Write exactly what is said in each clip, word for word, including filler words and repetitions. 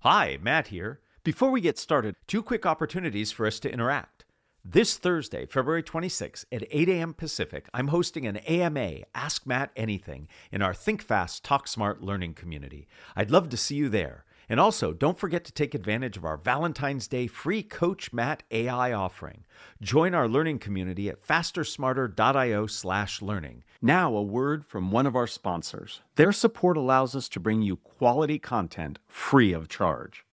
Hi, Matt here. Before we get started, two quick opportunities for us to interact. This Thursday, February twenty-sixth at eight a.m. Pacific, I'm hosting an A M A, Ask Matt Anything, in our Think Fast, Talk Smart learning community. I'd love to see you there. And also, don't forget to take advantage of our Valentine's Day free Coach Matt A I offering. Join our learning community at fastersmarter.io slash learning. Now, a word from one of our sponsors. Their support allows us to bring you quality content free of charge.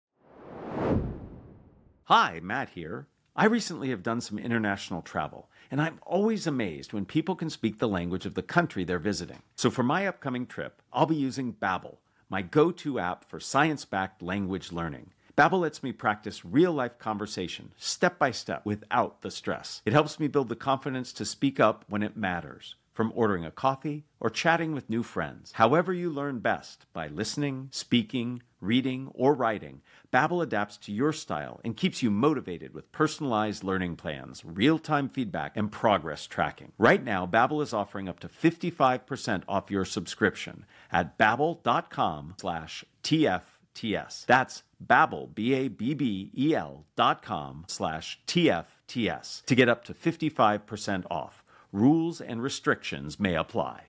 Hi, Matt here. I recently have done some international travel, and I'm always amazed when people can speak the language of the country they're visiting. So for my upcoming trip, I'll be using Babbel, my go-to app for science-backed language learning. Babbel lets me practice real-life conversation, step-by-step, without the stress. It helps me build the confidence to speak up when it matters, from ordering a coffee or chatting with new friends. However you learn best, by listening, speaking, reading, or writing, Babbel adapts to your style and keeps you motivated with personalized learning plans, real-time feedback, and progress tracking. Right now, Babbel is offering up to fifty-five percent off your subscription at babbel.com slash TFTS. That's Babbel, B A B B E L dot com slash T F T S to get up to fifty-five percent off. Rules and restrictions may apply.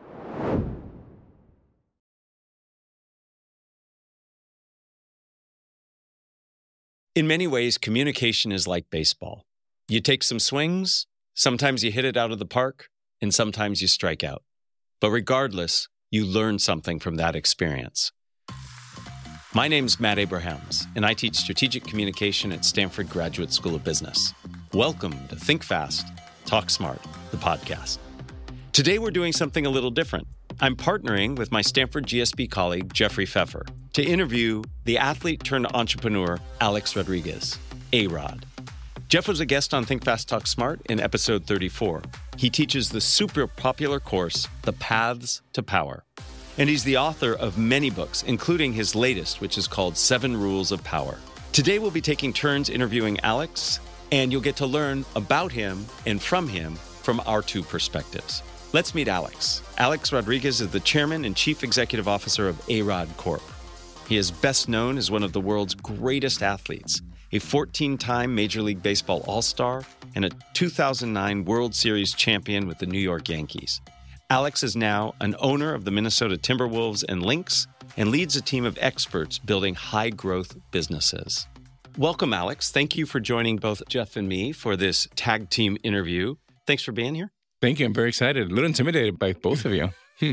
In many ways, communication is like baseball. You take some swings, sometimes you hit it out of the park, and sometimes you strike out. But regardless, you learn something from that experience. My name's Matt Abrahams, and I teach strategic communication at Stanford Graduate School of Business. Welcome to Think Fast, Talk Smart, the podcast. Today, we're doing something a little different. I'm partnering with my Stanford G S B colleague, Jeffrey Pfeffer, to interview the athlete-turned-entrepreneur, Alex Rodriguez, A-Rod. Jeff was a guest on Think Fast, Talk Smart in episode thirty-four. He teaches the super popular course, The Paths to Power. And he's the author of many books, including his latest, which is called Seven Rules of Power. Today, we'll be taking turns interviewing Alex, and you'll get to learn about him and from him from our two perspectives. Let's meet Alex. Alex Rodriguez is the chairman and chief executive officer of A-Rod Corp. He is best known as one of the world's greatest athletes, a fourteen-time Major League Baseball All-Star and a two thousand nine World Series champion with the New York Yankees. Alex is now an owner of the Minnesota Timberwolves and Lynx and leads a team of experts building high-growth businesses. Welcome, Alex. Thank you for joining both Jeff and me for this tag team interview. Thanks for being here. Thank you. I'm very excited. A little intimidated by both of you.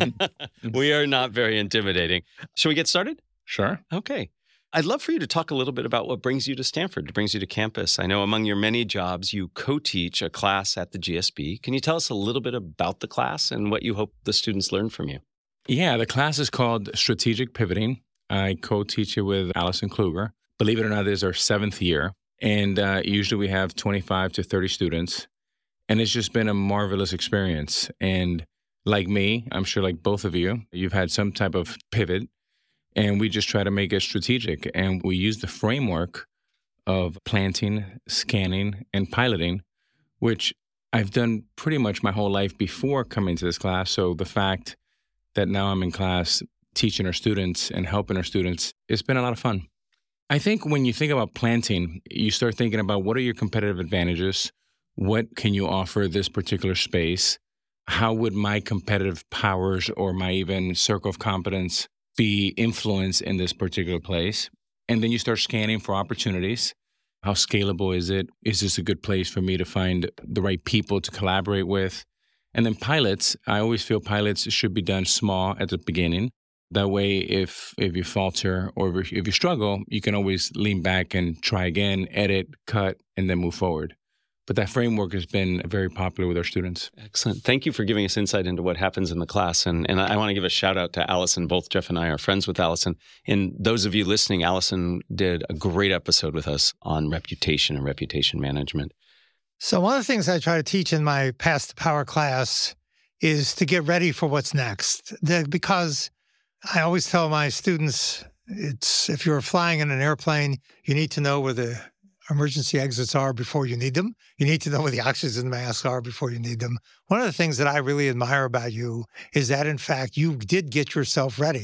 We are not very intimidating. Shall we get started? Sure. Okay. I'd love for you to talk a little bit about what brings you to Stanford, brings you to campus. I know among your many jobs, you co-teach a class at the G S B. Can you tell us a little bit about the class and what you hope the students learn from you? Yeah, the class is called Strategic Pivoting. I co-teach it with Allison Kluger. Believe it or not, this is our seventh year. And uh, usually we have twenty-five to thirty students. And it's just been a marvelous experience. And like me, I'm sure like both of you, you've had some type of pivot. And we just try to make it strategic. And we use the framework of planting, scanning, and piloting, which I've done pretty much my whole life before coming to this class. So the fact that now I'm in class teaching our students and helping our students, it's been a lot of fun. I think when you think about planting, you start thinking about what are your competitive advantages? What can you offer this particular space? How would my competitive powers or my even circle of competence be influenced in this particular place? And then you start scanning for opportunities. How scalable is it? Is this a good place for me to find the right people to collaborate with? And then pilots, I always feel pilots should be done small at the beginning. That way, if if you falter or if you struggle, you can always lean back and try again, edit, cut, and then move forward. But that framework has been very popular with our students. Excellent. Thank you for giving us insight into what happens in the class. And, and I want to give a shout out to Allison. Both Jeff and I are friends with Allison. And those of you listening, Allison did a great episode with us on reputation and reputation management. So one of the things I try to teach in my Paths to Power class is to get ready for what's next. The, because I always tell my students, it's if you're flying in an airplane, you need to know where the emergency exits are before you need them. You need to know where the oxygen masks are before you need them. One of the things that I really admire about you is that, in fact, you did get yourself ready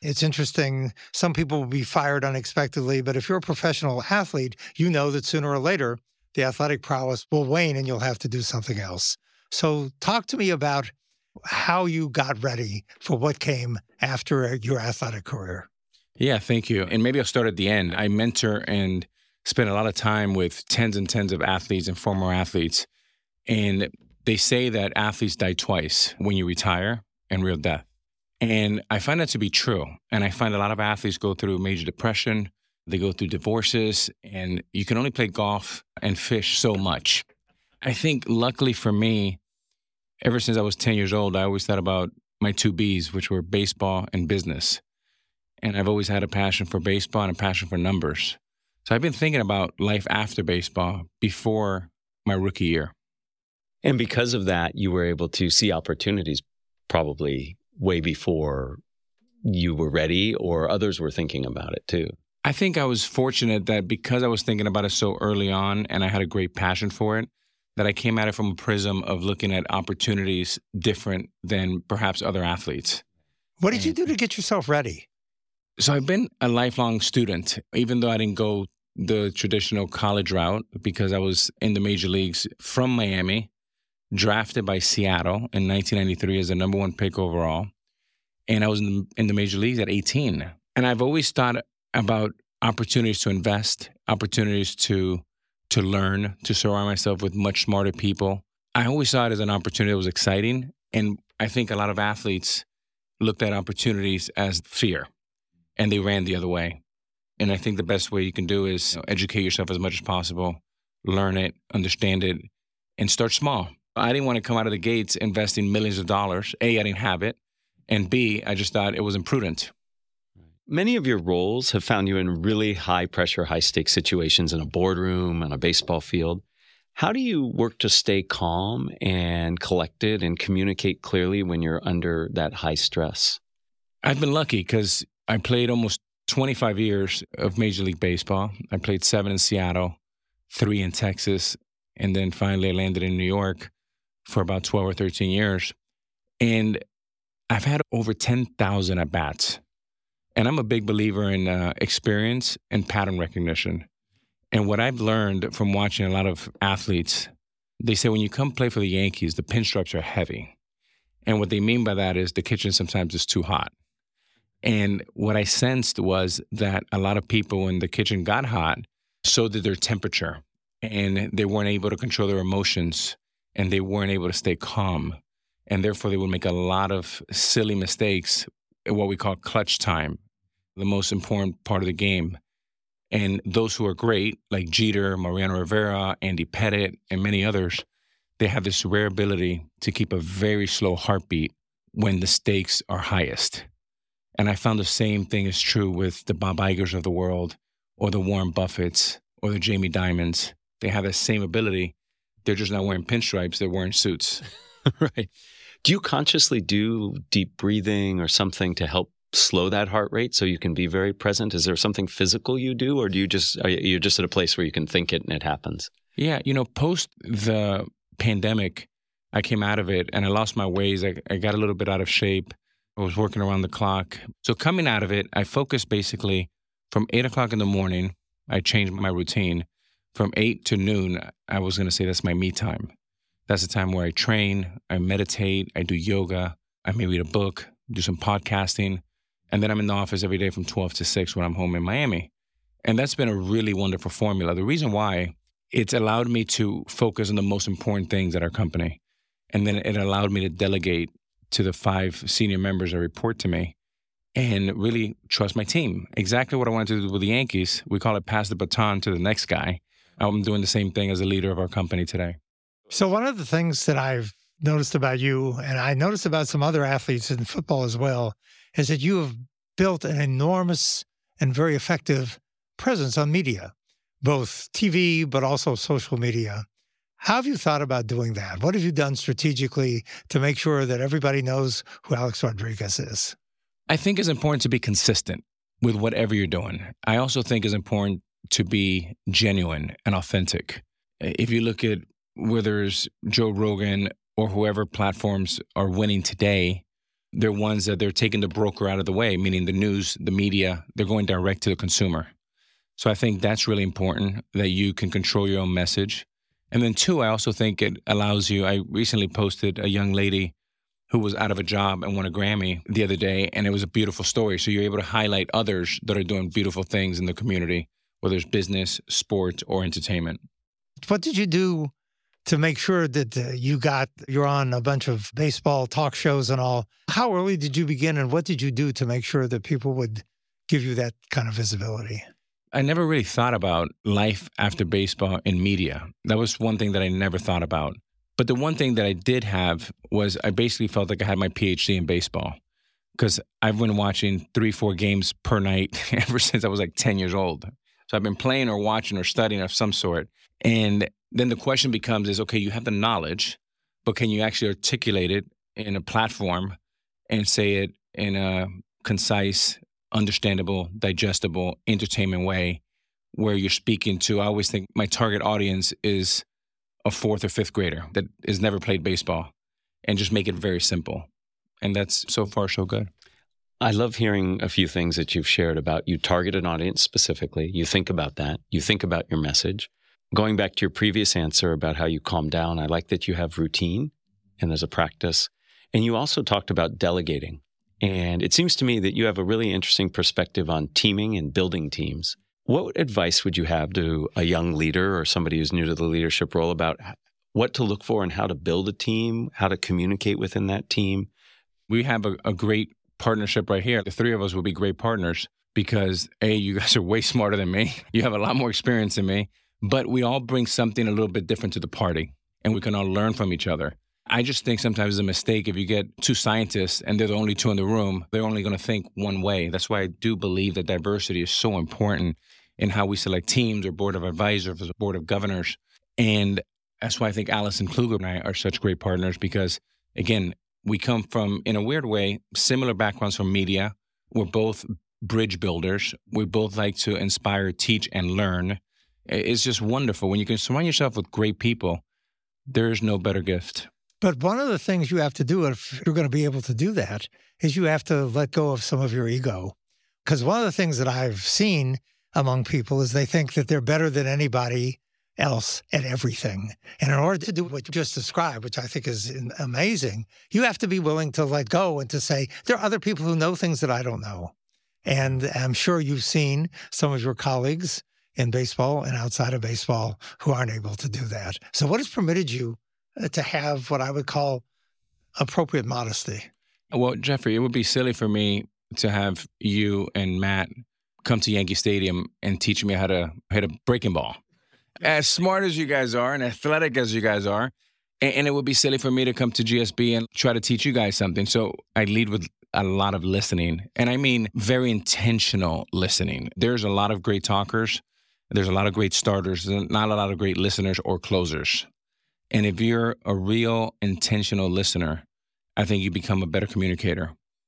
It's interesting. Some people will be fired unexpectedly, but if you're a professional athlete, you know that sooner or later, the athletic prowess will wane and you'll have to do something else. So talk to me about how you got ready for what came after your athletic career. Yeah, thank you. And maybe I'll start at the end. I mentor and spend a lot of time with tens and tens of athletes and former athletes. And they say that athletes die twice, when you retire and real death. And I find that to be true. And I find a lot of athletes go through major depression, they go through divorces, and you can only play golf and fish so much. I think luckily for me, ever since I was ten years old, I always thought about my two B's, which were baseball and business. And I've always had a passion for baseball and a passion for numbers. So I've been thinking about life after baseball before my rookie year. And because of that, you were able to see opportunities probably way before you were ready, or others were thinking about it too. I think I was fortunate that because I was thinking about it so early on and I had a great passion for it, that I came at it from a prism of looking at opportunities different than perhaps other athletes. What did you do to get yourself ready? So I've been a lifelong student, even though I didn't go the traditional college route, because I was in the major leagues from Miami, drafted by Seattle in nineteen ninety-three as the number one pick overall. And I was in the, in the major leagues at eighteen. And I've always thought about opportunities to invest, opportunities to to learn, to surround myself with much smarter people. I always saw it as an opportunity that was exciting. And I think a lot of athletes looked at opportunities as fear, and they ran the other way. And I think the best way you can do is, you know, educate yourself as much as possible, learn it, understand it, and start small. I didn't want to come out of the gates investing millions of dollars. A, I didn't have it. And B, I just thought it was imprudent. Many of your roles have found you in really high pressure, high stakes situations in a boardroom, on a baseball field. How do you work to stay calm and collected and communicate clearly when you're under that high stress? I've been lucky because I played almost twenty-five years of Major League Baseball. I played seven in Seattle, three in Texas, and then finally I landed in New York for about twelve or thirteen years. And I've had over ten thousand at-bats. And I'm a big believer in uh, experience and pattern recognition. And what I've learned from watching a lot of athletes, they say when you come play for the Yankees, the pinstripes are heavy. And what they mean by that is the kitchen sometimes is too hot. And what I sensed was that a lot of people, when the kitchen got hot, so did their temperature. And they weren't able to control their emotions, and they weren't able to stay calm. And therefore, they would make a lot of silly mistakes, what we call clutch time, the most important part of the game. And those who are great, like Jeter, Mariano Rivera, Andy Pettitte, and many others, they have this rare ability to keep a very slow heartbeat when the stakes are highest. And I found the same thing is true with the Bob Igers of the world, or the Warren Buffetts, or the Jamie Dimons. They have the same ability. They're just not wearing pinstripes, they're wearing suits. Right. Do you consciously do deep breathing or something to help slow that heart rate so you can be very present? Is there something physical you do, or do you just, are you just at a place where you can think it and it happens? Yeah, you know, post the pandemic, I came out of it and I lost my ways. I, I got a little bit out of shape. I was working around the clock. So coming out of it, I focused basically from eight o'clock in the morning. I changed my routine. From eight to noon, I was going to say that's my me time. That's the time where I train, I meditate, I do yoga, I may read a book, do some podcasting, and then I'm in the office every day from twelve to six when I'm home in Miami. And that's been a really wonderful formula. The reason why, it's allowed me to focus on the most important things at our company. And then it allowed me to delegate to the five senior members that report to me and really trust my team. Exactly what I wanted to do with the Yankees. We call it pass the baton to the next guy. I'm doing the same thing as a leader of our company today. So one of the things that I've noticed about you, and I noticed about some other athletes in football as well, is that you have built an enormous and very effective presence on media, both T V, but also social media. How have you thought about doing that? What have you done strategically to make sure that everybody knows who Alex Rodriguez is? I think it's important to be consistent with whatever you're doing. I also think it's important to be genuine and authentic. If you look at whether it's Joe Rogan or whoever platforms are winning today, they're ones that they're taking the broker out of the way, meaning the news, the media, they're going direct to the consumer. So I think that's really important, that you can control your own message. And then two, I also think it allows you, I recently posted a young lady who was out of a job and won a Grammy the other day, and it was a beautiful story. So you're able to highlight others that are doing beautiful things in the community, whether it's business, sport, or entertainment. What did you do to make sure that uh, you got, you're on a bunch of baseball talk shows and all? How early did you begin, and what did you do to make sure that people would give you that kind of visibility? I never really thought about life after baseball in media. That was one thing that I never thought about. But the one thing that I did have was I basically felt like I had my P H D in baseball, because I've been watching three, four games per night ever since I was like ten years old. So I've been playing or watching or studying of some sort. And then the question becomes is, okay, you have the knowledge, but can you actually articulate it in a platform and say it in a concise, understandable, digestible, entertainment way where you're speaking to, I always think my target audience is a fourth or fifth grader that has never played baseball, and just make it very simple. And that's so far so good. I love hearing a few things that you've shared about you target an audience specifically. You think about that. You think about your message. Going back to your previous answer about how you calm down, I like that you have routine and there's a practice. And you also talked about delegating. And it seems to me that you have a really interesting perspective on teaming and building teams. What advice would you have to a young leader or somebody who's new to the leadership role about what to look for and how to build a team, how to communicate within that team? We have a, a great partnership right here. The three of us will be great partners because, A, you guys are way smarter than me. You have a lot more experience than me, but we all bring something a little bit different to the party, and we can all learn from each other. I just think sometimes it's a mistake if you get two scientists and they're the only two in the room, they're only going to think one way. That's why I do believe that diversity is so important in how we select teams or board of advisors or board of governors. And that's why I think Allison Kluger and I are such great partners because, again, we come from, in a weird way, similar backgrounds from media. We're both bridge builders. We both like to inspire, teach, and learn. It's just wonderful. When you can surround yourself with great people, there is no better gift. But one of the things you have to do if you're going to be able to do that is you have to let go of some of your ego. Because one of the things that I've seen among people is they think that they're better than anybody else at everything. And in order to do what you just described, which I think is amazing, you have to be willing to let go and to say, there are other people who know things that I don't know. And I'm sure you've seen some of your colleagues in baseball and outside of baseball who aren't able to do that. So what has permitted you to have what I would call appropriate modesty? Well, Jeffrey, it would be silly for me to have you and Matt come to Yankee Stadium and teach me how to hit a breaking ball. As smart as you guys are and athletic as you guys are, and, and it would be silly for me to come to G S B and try to teach you guys something. So I lead with a lot of listening, and I mean very intentional listening. There's a lot of great talkers. There's a lot of great starters. There's not a lot of great listeners or closers. And if you're a real intentional listener, I think you become a better communicator.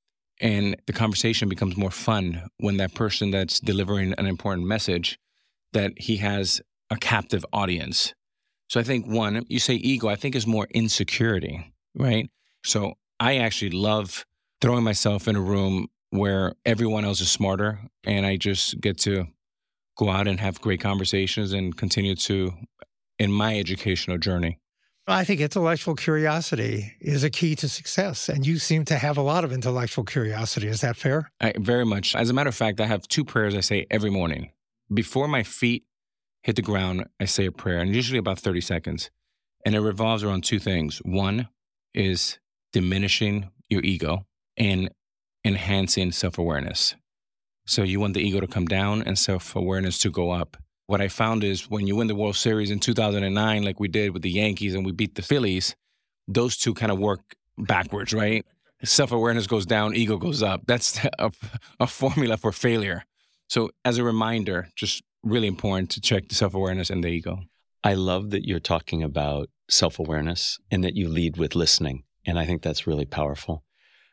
And the conversation becomes more fun when that person that's delivering an important message, that he has a captive audience. So I think, one, you say ego, I think is more insecurity, right? So I actually love throwing myself in a room where everyone else is smarter, and I just get to go out and have great conversations and continue to, in my educational journey. I think intellectual curiosity is a key to success, and you seem to have a lot of intellectual curiosity. Is that fair? I, very much. As a matter of fact, I have two prayers I say every morning. Before my feet hit the ground, I say a prayer, and usually about thirty seconds. And it revolves around two things. One is diminishing your ego and enhancing self-awareness. So you want the ego to come down and self-awareness to go up. What I found is when you win the World Series in two thousand nine, like we did with the Yankees and we beat the Phillies, those two kind of work backwards, right? Self-awareness goes down, ego goes up. That's a, a formula for failure. So as a reminder, just really important to check the self-awareness and the ego. I love that you're talking about self-awareness and that you lead with listening. And I think that's really powerful.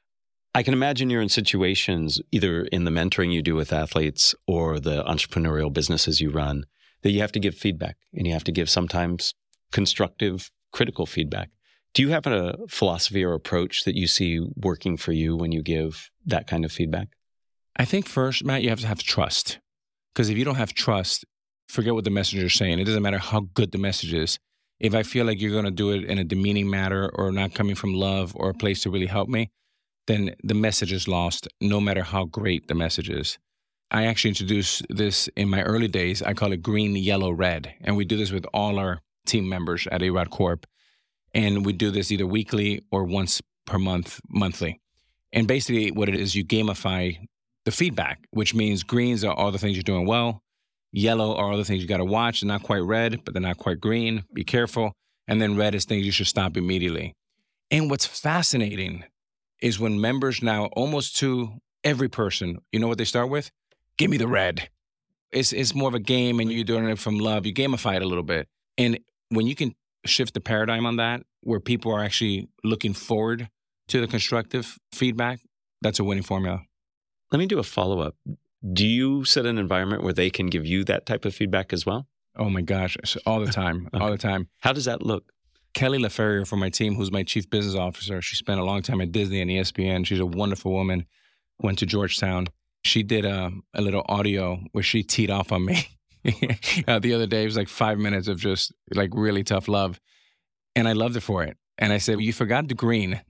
I can imagine you're in situations, either in the mentoring you do with athletes or the entrepreneurial businesses you run, that you have to give feedback and you have to give sometimes constructive, critical feedback. Do you have a philosophy or approach that you see working for you when you give that kind of feedback? I think first, Matt, you have to have trust. Because if you don't have trust, forget what the messenger is saying. It doesn't matter how good the message is. If I feel like you're going to do it in a demeaning manner or not coming from love or a place to really help me, then the message is lost, no matter how great the message is. I actually introduced this in my early days. I call it green, yellow, red. And we do this with all our team members at A-Rod Corp. And we do this either weekly or once per month, monthly. And basically what it is, you gamify the feedback, which means greens are all the things you're doing well. Yellow are all the things you got to watch. They're not quite red, but they're not quite green. Be careful. And then red is things you should stop immediately. And what's fascinating is when members now, almost to every person, you know what they start with? Give me the red. It's it's more of a game and you're doing it from love. You gamify it a little bit. And when you can shift the paradigm on that, where people are actually looking forward to the constructive feedback, that's a winning formula. Let me do a follow-up. Do you set an environment where they can give you that type of feedback as well? Oh my gosh, all the time, okay. all the time. How does that look? Kelly LaFerrier from my team, who's my chief business officer, she spent a long time at Disney and E S P N. She's a wonderful woman, went to Georgetown. She did a, a little audio where she teed off on me uh, the other day. It was like five minutes of just like really tough love. And I loved her for it. And I said, well, you forgot the green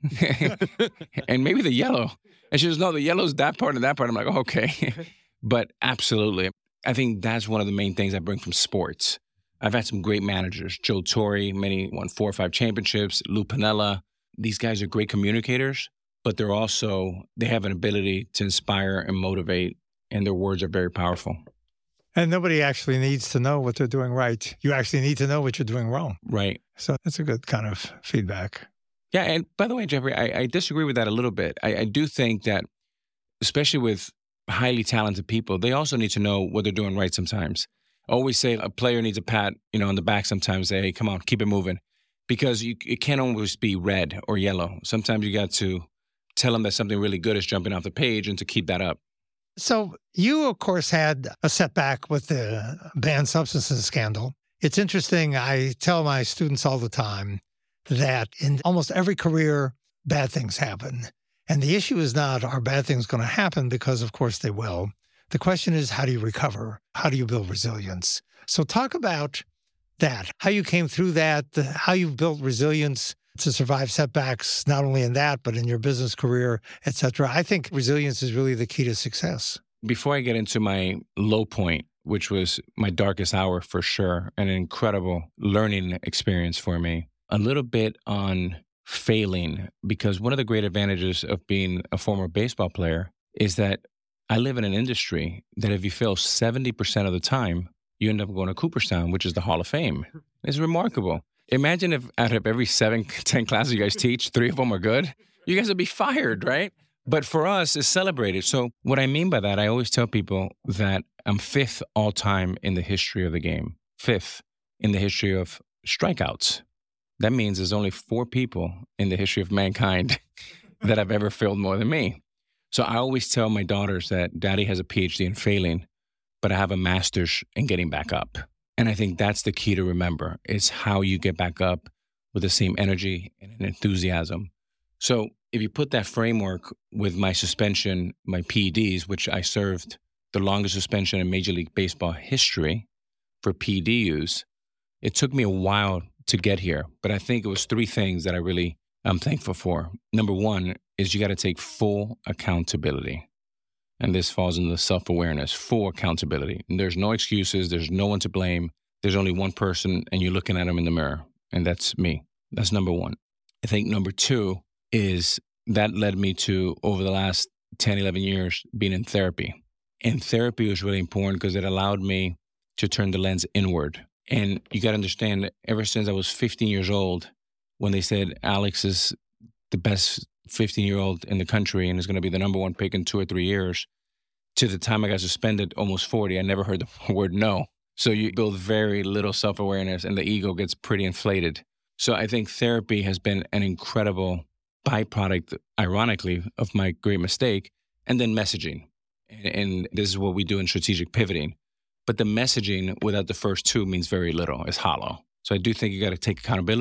and maybe the yellow. And she goes, no, the yellow's that part and that part. I'm like, oh, okay. But absolutely. I think that's one of the main things I bring from sports. I've had some great managers. Joe Torre, many won four or five championships. Lou Piniella. These guys are great communicators, but they're also, they have an ability to inspire and motivate, and their words are very powerful. And nobody actually needs to know what they're doing right. You actually need to know what you're doing wrong. Right. So that's a good kind of feedback. Yeah. And by the way, Jeffrey, I, I disagree with that a little bit. I, I do think that, especially with highly talented people, they also need to know what they're doing right sometimes. I always say a player needs a pat, you know, on the back sometimes. Say, hey, come on, keep it moving. Because you, it can't always be red or yellow. Sometimes you got to tell them that something really good is jumping off the page and to keep that up. So you, of course, had a setback with the banned substances scandal. It's interesting. I tell my students all the time that in almost every career, bad things happen. And the issue is not, are bad things going to happen? Because, of course, they will. The question is, how do you recover? How do you build resilience? So talk about that, how you came through that, the, how you built resilience to survive setbacks, not only in that, but in your business career, et cetera. I think resilience is really the key to success. Before I get into my low point, which was my darkest hour for sure, an incredible learning experience for me, a little bit on failing, because one of the great advantages of being a former baseball player is that I live in an industry that if you fail seventy percent of the time, you end up going to Cooperstown, which is the Hall of Fame. It's remarkable. Imagine if out of every seven, ten classes you guys teach, three of them are good. You guys would be fired, right? But for us, it's celebrated. So what I mean by that, I always tell people that I'm fifth all time in the history of the game. Fifth in the history of strikeouts. That means there's only four people in the history of mankind that have ever failed more than me. So I always tell my daughters that Daddy has a P H D in failing, but I have a master's in getting back up. And I think that's the key to remember, is how you get back up with the same energy and enthusiasm. So if you put that framework with my suspension, my P E Ds, which I served the longest suspension in Major League Baseball history for P E D use, it took me a while to get here. But I think it was three things that I really am thankful for. Number one is you got to take full accountability. And this falls into self-awareness, full accountability. And there's no excuses. There's no one to blame. There's only one person, and you're looking at them in the mirror. And that's me. That's number one. I think number two is that led me to, over the last ten, eleven years, being in therapy. And therapy was really important because it allowed me to turn the lens inward. And you got to understand, ever since I was fifteen years old, when they said Alex is the best fifteen-year-old in the country and is going to be the number one pick in two or three years, to the time I got suspended, almost forty, I never heard the word no. So you build very little self-awareness and the ego gets pretty inflated. So I think therapy has been an incredible byproduct, ironically, of my great mistake, and then messaging. And, and this is what we do in strategic pivoting. But the messaging without the first two means very little. It's hollow. So I do think you got to take accountability,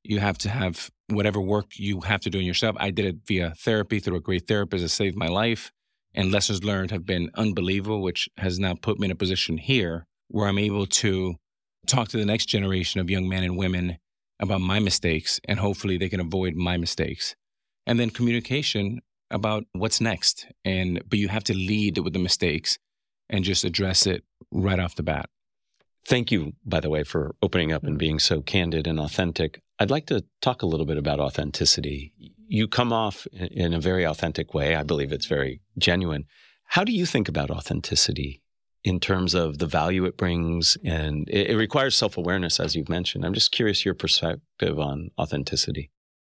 You have to have whatever work you have to do in yourself. I did it via therapy through a great therapist that saved my life. And lessons learned have been unbelievable, which has now put me in a position here where I'm able to talk to the next generation of young men and women about my mistakes, and hopefully they can avoid my mistakes. And then communication about what's next. And but you have to lead with the mistakes and just address it right off the bat. Thank you, by the way, for opening up and being so candid and authentic. I'd like to talk a little bit about authenticity. You come off in a very authentic way. I believe it's very genuine. How do you think about authenticity in terms of the value it brings? And it, it requires self-awareness, as you've mentioned. I'm just curious your perspective on authenticity.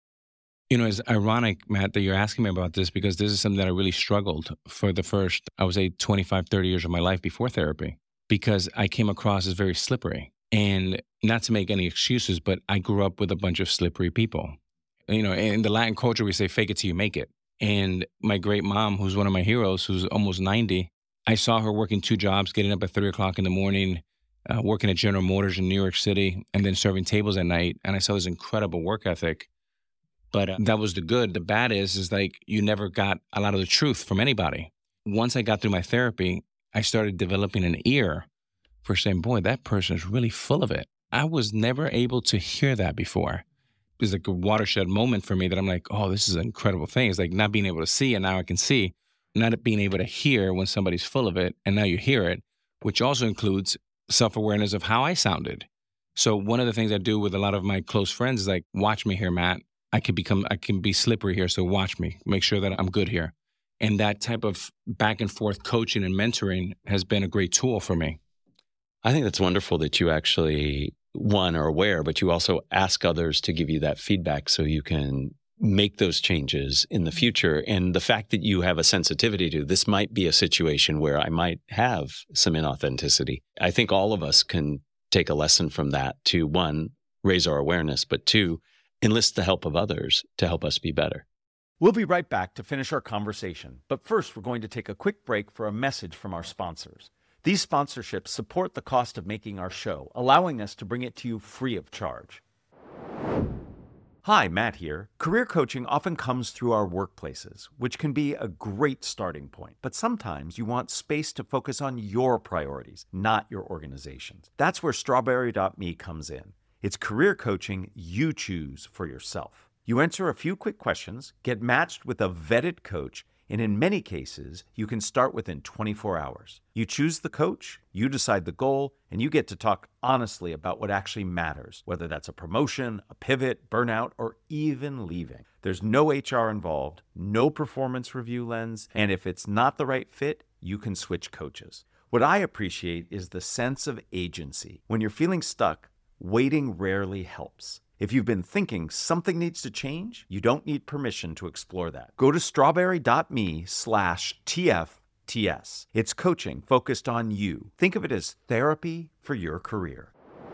You know, it's ironic, Matt, that you're asking me about this, because this is something that I really struggled for the first, I would say, twenty-five, thirty years of my life before therapy, because I came across as very slippery. And not to make any excuses, but I grew up with a bunch of slippery people. You know, in the Latin culture, we say, fake it till you make it. And my great mom, who's one of my heroes, who's almost ninety, I saw her working two jobs, getting up at three o'clock in the morning, uh, working at General Motors in New York City, and then serving tables at night. And I saw this incredible work ethic. But uh, that was the good. The bad is, is like you never got a lot of the truth from anybody. Once I got through my therapy, I started developing an ear for saying, boy, that person is really full of it. I was never able to hear that before. It was like a watershed moment for me that I'm like, oh, this is an incredible thing. It's like not being able to see, and now I can see. Not being able to hear when somebody's full of it, and now you hear it, which also includes self-awareness of how I sounded. So one of the things I do with a lot of my close friends is like, watch me here, Matt. I can become, I can be slippery here, so watch me. Make sure that I'm good here. And that type of back and forth coaching and mentoring has been a great tool for me. I think that's wonderful that you actually, one, are aware, but you also ask others to give you that feedback so you can make those changes in the future. And the fact that you have a sensitivity to this might be a situation where I might have some inauthenticity. I think all of us can take a lesson from that to, one, raise our awareness, but two, enlist the help of others to help us be better. We'll be right back to finish our conversation. But first, we're going to take a quick break for a message from our sponsors. These sponsorships support the cost of making our show, allowing us to bring it to you free of charge. Hi, Matt here. Career coaching often comes through our workplaces, which can be a great starting point. But sometimes you want space to focus on your priorities, not your organization's. That's where Strawberry dot me comes in. It's career coaching you choose for yourself. You answer a few quick questions, get matched with a vetted coach, and in many cases, you can start within twenty-four hours. You choose the coach, you decide the goal, and you get to talk honestly about what actually matters, whether that's a promotion, a pivot, burnout, or even leaving. There's no H R involved, no performance review lens, and if it's not the right fit, you can switch coaches. What I appreciate is the sense of agency. When you're feeling stuck, waiting rarely helps. If you've been thinking something needs to change, you don't need permission to explore that. Go to strawberry dot me slash T F T S. It's coaching focused on you. Think of it as therapy for your career.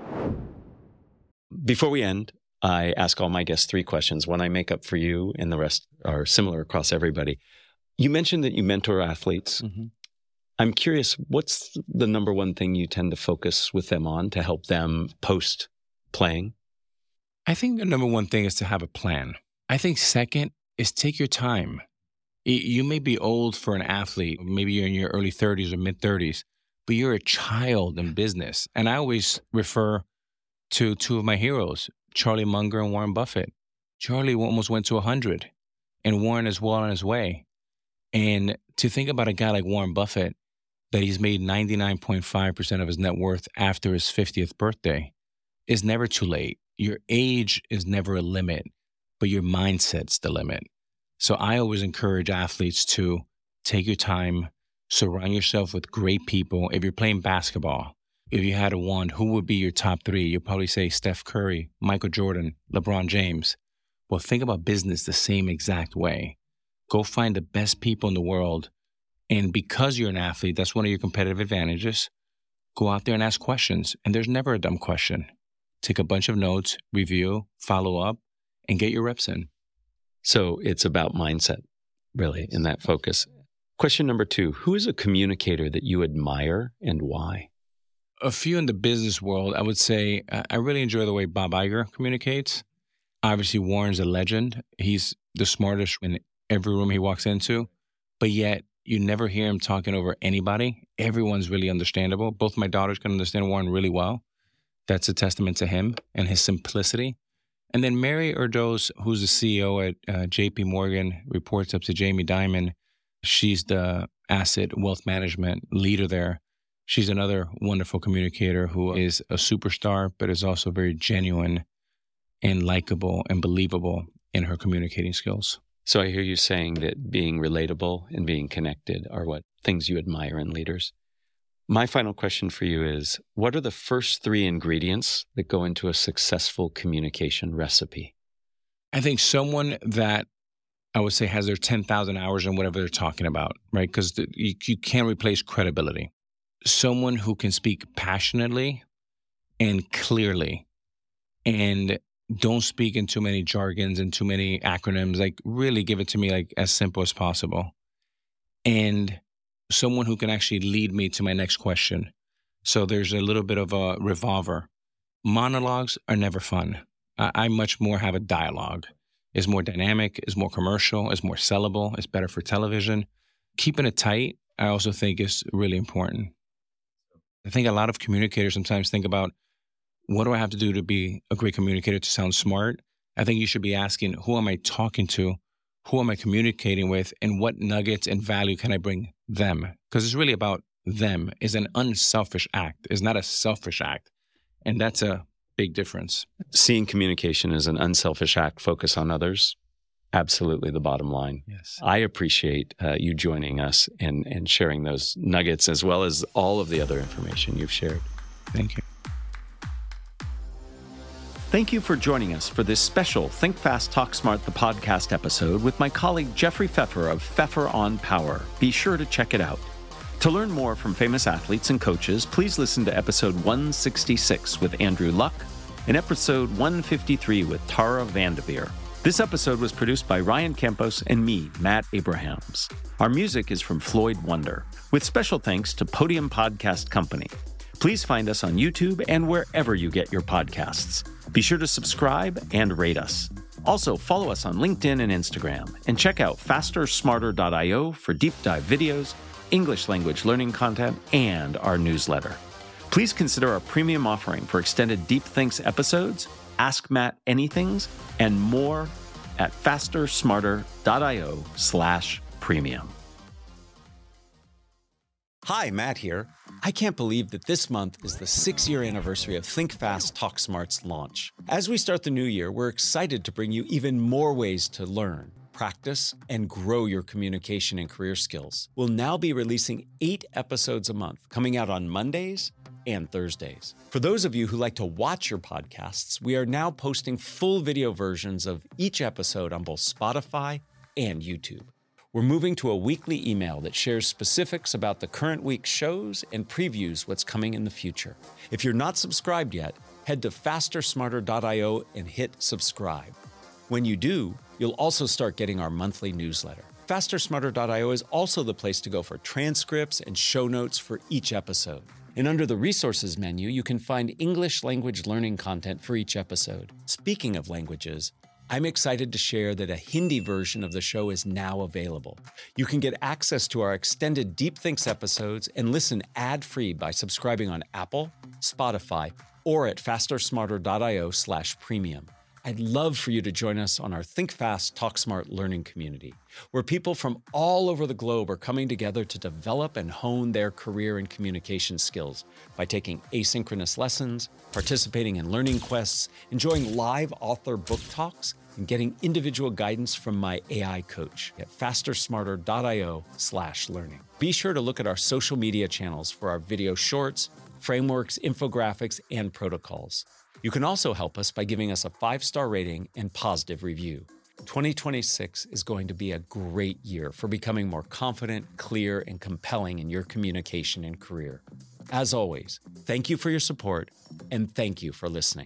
Before we end, I ask all my guests three questions. One I make up for you, and the rest are similar across everybody. You mentioned that you mentor athletes. Mm-hmm. I'm curious, what's the number one thing you tend to focus with them on to help them post-playing? I think the number one thing is to have a plan. I think second is take your time. You may be old for an athlete. Maybe you're in your early thirties or mid-thirties, but you're a child in business. And I always refer to two of my heroes, Charlie Munger and Warren Buffett. Charlie almost went to one hundred, and Warren is well on his way. And to think about a guy like Warren Buffett, that he's made ninety-nine point five percent of his net worth after his fiftieth birthday, is never too late. Your age is never a limit, but your mindset's the limit. So I always encourage athletes to take your time, surround yourself with great people. If you're playing basketball, if you had a one, who would be your top three? You'll probably say Steph Curry, Michael Jordan, LeBron James. Well, think about business the same exact way. Go find the best people in the world. And because you're an athlete, that's one of your competitive advantages. Go out there and ask questions. And there's never a dumb question. Take a bunch of notes, review, follow up, and get your reps in. So it's about mindset, really, in that focus. Question number two, who is a communicator that you admire and why? A few in the business world, I would say, uh, I really enjoy the way Bob Iger communicates. Obviously, Warren's a legend. He's the smartest in every room he walks into, but yet you never hear him talking over anybody. Everyone's really understandable. Both my daughters can understand Warren really well. That's a testament to him and his simplicity. And then Mary Erdoes, who's the C E O at uh, J P Morgan, reports up to Jamie Dimon. She's the asset wealth management leader there. She's another wonderful communicator who is a superstar, but is also very genuine and likable and believable in her communicating skills. So I hear you saying that being relatable and being connected are what things you admire in leaders. My final question for you is, what are the first three ingredients that go into a successful communication recipe? I think someone that I would say has their ten thousand hours in whatever they're talking about, right? Because the, you, you can't replace credibility. Someone who can speak passionately and clearly and don't speak in too many jargons and too many acronyms. Like, really give it to me like as simple as possible. And someone who can actually lead me to my next question. So there's a little bit of a revolver. Monologues are never fun. I, I much more have a dialogue. It's more dynamic, it's more commercial, it's more sellable, it's better for television. Keeping it tight, I also think is really important. I think a lot of communicators sometimes think about, what do I have to do to be a great communicator to sound smart? I think you should be asking, who am I talking to? Who am I communicating with? And what nuggets and value can I bring them? Because it's really about them. It's an unselfish act. It's not a selfish act. And that's a big difference. Seeing communication as an unselfish act, focus on others, absolutely the bottom line. Yes. I appreciate uh, you joining us and, and sharing those nuggets as well as all of the other information you've shared. Thank you. Thank you for joining us for this special Think Fast, Talk Smart, the podcast episode with my colleague Jeffrey Pfeffer of Pfeffer on Power. Be sure to check it out. To learn more from famous athletes and coaches, please listen to episode one sixty-six with Andrew Luck and episode one fifty-three with Tara Vanderveer. This episode was produced by Ryan Campos and me, Matt Abrahams. Our music is from Floyd Wonder, with special thanks to Podium Podcast Company. Please find us on YouTube and wherever you get your podcasts. Be sure to subscribe and rate us. Also, follow us on LinkedIn and Instagram, and check out faster smarter dot io for deep dive videos, English language learning content, and our newsletter. Please consider our premium offering for extended Deep Thinks episodes, Ask Matt Anythings, and more at faster smarter dot io slash premium. Hi, Matt here. I can't believe that this month is the six-year anniversary of Think Fast, Talk Smart's launch. As we start the new year, we're excited to bring you even more ways to learn, practice, and grow your communication and career skills. We'll now be releasing eight episodes a month, coming out on Mondays and Thursdays. For those of you who like to watch your podcasts, we are now posting full video versions of each episode on both Spotify and YouTube. We're moving to a weekly email that shares specifics about the current week's shows and previews what's coming in the future. If you're not subscribed yet, head to faster smarter dot io and hit subscribe. When you do, you'll also start getting our monthly newsletter. faster smarter dot io is also the place to go for transcripts and show notes for each episode. And under the resources menu, you can find English language learning content for each episode. Speaking of languages, I'm excited to share that a Hindi version of the show is now available. You can get access to our extended Deep Thinks episodes and listen ad-free by subscribing on Apple, Spotify, or at faster smarter dot io slash premium. I'd love for you to join us on our Think Fast, Talk Smart learning community, where people from all over the globe are coming together to develop and hone their career and communication skills by taking asynchronous lessons, participating in learning quests, enjoying live author book talks, and getting individual guidance from my A I coach at faster smarter dot io slash learning. Be sure to look at our social media channels for our video shorts, frameworks, infographics, and protocols. You can also help us by giving us a five-star rating and positive review. twenty twenty-six is going to be a great year for becoming more confident, clear, and compelling in your communication and career. As always, thank you for your support, and thank you for listening.